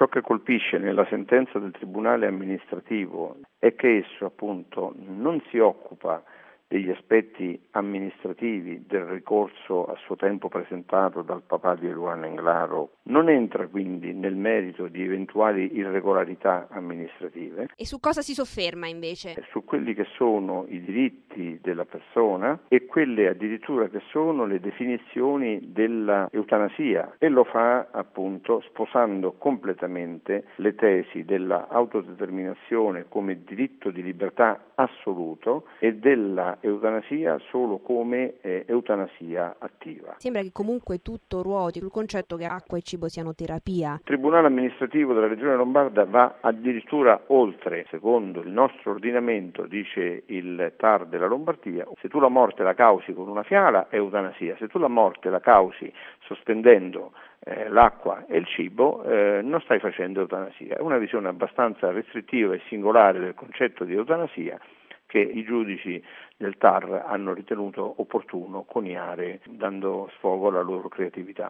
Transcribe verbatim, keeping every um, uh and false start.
Ciò che colpisce nella sentenza del Tribunale amministrativo è che esso appunto non si occupa degli aspetti amministrativi del ricorso a suo tempo presentato dal papà di Eluana Englaro, non entra quindi nel merito di eventuali irregolarità amministrative. E su cosa si sofferma invece? Su quelli che sono i diritti della persona e quelle addirittura che sono le definizioni della eutanasia, e lo fa appunto sposando completamente le tesi della autodeterminazione come diritto di libertà assoluto e della eutanasia solo come eh, eutanasia attiva. Sembra che comunque tutto ruoti sul concetto che acqua e cibo siano terapia. Il Tribunale amministrativo della Regione Lombarda va addirittura oltre. Secondo il nostro ordinamento, dice il T A R della Lombardia, se tu la morte la causi con una fiala è eutanasia, se tu la morte la causi sospendendo eh, l'acqua e il cibo eh, non stai facendo eutanasia. È una visione abbastanza restrittiva e singolare del concetto di eutanasia che i giudici del T A R hanno ritenuto opportuno coniare dando sfogo alla loro creatività.